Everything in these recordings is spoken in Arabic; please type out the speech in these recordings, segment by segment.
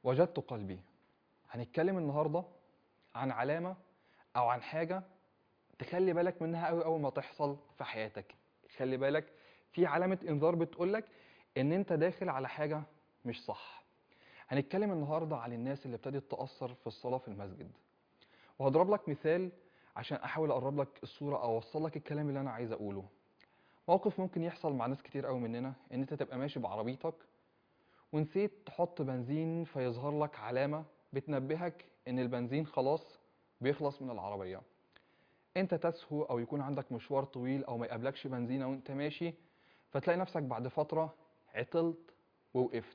وجدت قلبي. هنتكلم النهارده عن علامة أو عن حاجة تخلي بالك منها قوي أول ما تحصل في حياتك. خلي بالك، في علامة إنذار بتقولك إن أنت داخل على حاجة مش صح. هنتكلم النهارده عن الناس اللي ابتدت تأثر في الصلاة في المسجد، وهضرب لك مثال عشان أحاول أقرب لك الصورة أو أوصل لك الكلام اللي أنا عايز أقوله. موقف ممكن يحصل مع ناس كتير قوي مننا، إن أنت تبقى ماشي بعربيتك ونسيت تحط بنزين، فيظهر لك علامة بتنبهك إن البنزين خلاص بيخلص من العربية. انت تسهو او يكون عندك مشوار طويل او ما يقابلكش بنزينة وانت ماشي، فتلاقي نفسك بعد فترة عطلت ووقفت.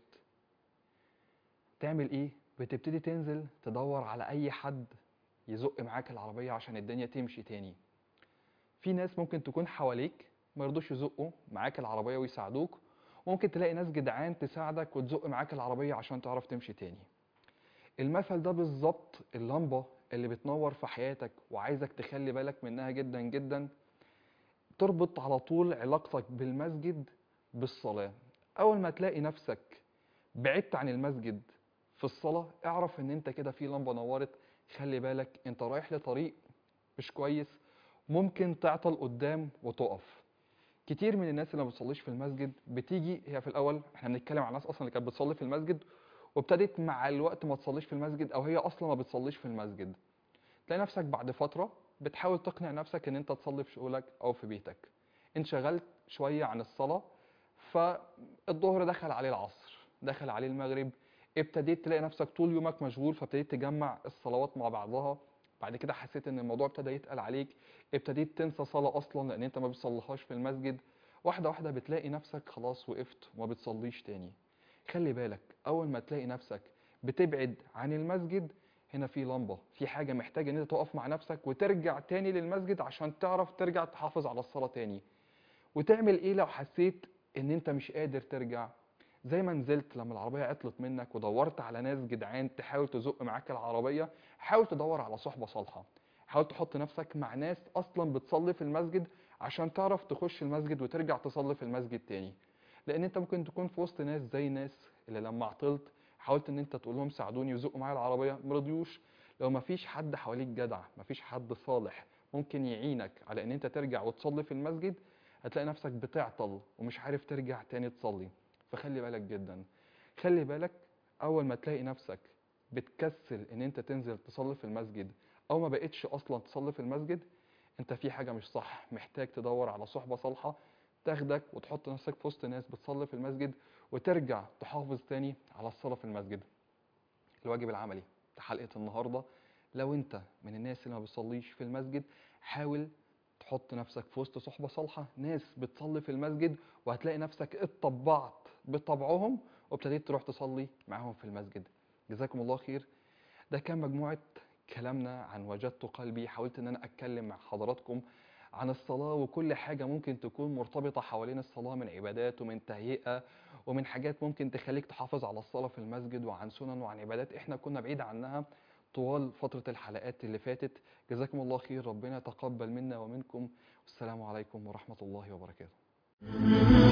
تعمل ايه؟ بتبتدي تنزل تدور على اي حد يزق معاك العربية عشان الدنيا تمشي تاني. في ناس ممكن تكون حواليك ما يرضوش يزقوا معاك العربية ويساعدوك، وممكن تلاقي ناس جدعان تساعدك وتزق معاك العربية عشان تعرف تمشي تاني. المثل ده بالظبط اللمبة اللي بتنور في حياتك وعايزك تخلي بالك منها جدا جدا. تربط على طول علاقتك بالمسجد بالصلاة. أول ما تلاقي نفسك بعدت عن المسجد في الصلاة، اعرف إن أنت كده في لمبة نورت. خلي بالك أنت رايح لطريق مش كويس، ممكن تعطل قدام وتقف. كتير من الناس اللي ما بتصليش في المسجد بتيجي هي في الأول، احنا بنتكلم عن ناس أصلا اللي كانت بتصلي في المسجد وابتدت مع الوقت ما تصليش في المسجد، أو هي أصلا ما بتصليش في المسجد. تلاقي نفسك بعد فترة بتحاول تقنع نفسك ان انت تصلي في شغلك او في بيتك. انشغلت شوية عن الصلاة، فالظهر دخل عليه العصر، دخل عليه المغرب، ابتديت تلاقي نفسك طول يومك مشغول، فابتديت تجمع الصلوات مع بعضها. بعد كده حسيت ان الموضوع ابتدى يتقل عليك، ابتديت تنسى صلاة اصلا لان انت ما بتصليهاش في المسجد. واحدة واحدة بتلاقي نفسك خلاص وقفت وما بتصليش تاني. خلي بالك، اول ما تلاقي نفسك بتبعد عن المسجد، هنا في لمبة، في حاجة محتاج ان انت تقف مع نفسك وترجع تاني للمسجد عشان تعرف ترجع تحافظ على الصلاة تاني. وتعمل ايه لو حسيت ان انت مش قادر ترجع؟ زي ما نزلت لما العربية عطلت منك ودورت على ناس جدعان تحاول تزق معاك العربية، حاول تدور على صحبة صالحة. حاول تحط نفسك مع ناس اصلا بتصلي في المسجد عشان تعرف تخش المسجد وترجع تصلي في المسجد تاني. لان انت ممكن تكون في وسط ناس زي ناس اللي لما عطلت حاولت ان انت تقول لهم ساعدوني وزقوا معايا العربيه، مرضيوش. لو مفيش حد حواليك جدع، مفيش حد صالح ممكن يعينك على ان انت ترجع وتصلي في المسجد، هتلاقي نفسك بتعطل ومش عارف ترجع تاني تصلي. فخلي بالك جدا. خلي بالك، اول ما تلاقي نفسك بتكسل ان انت تنزل تصلي في المسجد او ما بقتش اصلا تصلي في المسجد، انت في حاجه مش صح. محتاج تدور على صحبه صالحه تاخدك وتحط نفسك في وسط ناس بتصلي في المسجد وترجع تحافظ تاني على الصلاة في المسجد. الواجب العملي بتاع حلقة النهاردة: لو انت من الناس اللي ما بتصليش في المسجد، حاول تحط نفسك في وسط صحبة صالحة، ناس بتصلي في المسجد، وهتلاقي نفسك اتطبعت بطبعهم وابتديت تروح تصلي معاهم في المسجد. جزاكم الله خير. ده كان مجموعة كلامنا عن وجدت قلبي. حاولت ان انا اتكلم مع حضراتكم عن الصلاة وكل حاجة ممكن تكون مرتبطة حوالين الصلاة من عبادات ومن تهيئة ومن حاجات ممكن تخليك تحافظ على الصلاة في المسجد، وعن سنن وعن عبادات احنا كنا بعيد عنها طوال فترة الحلقات اللي فاتت. جزاكم الله خير، ربنا يتقبل منا ومنكم، والسلام عليكم ورحمة الله وبركاته.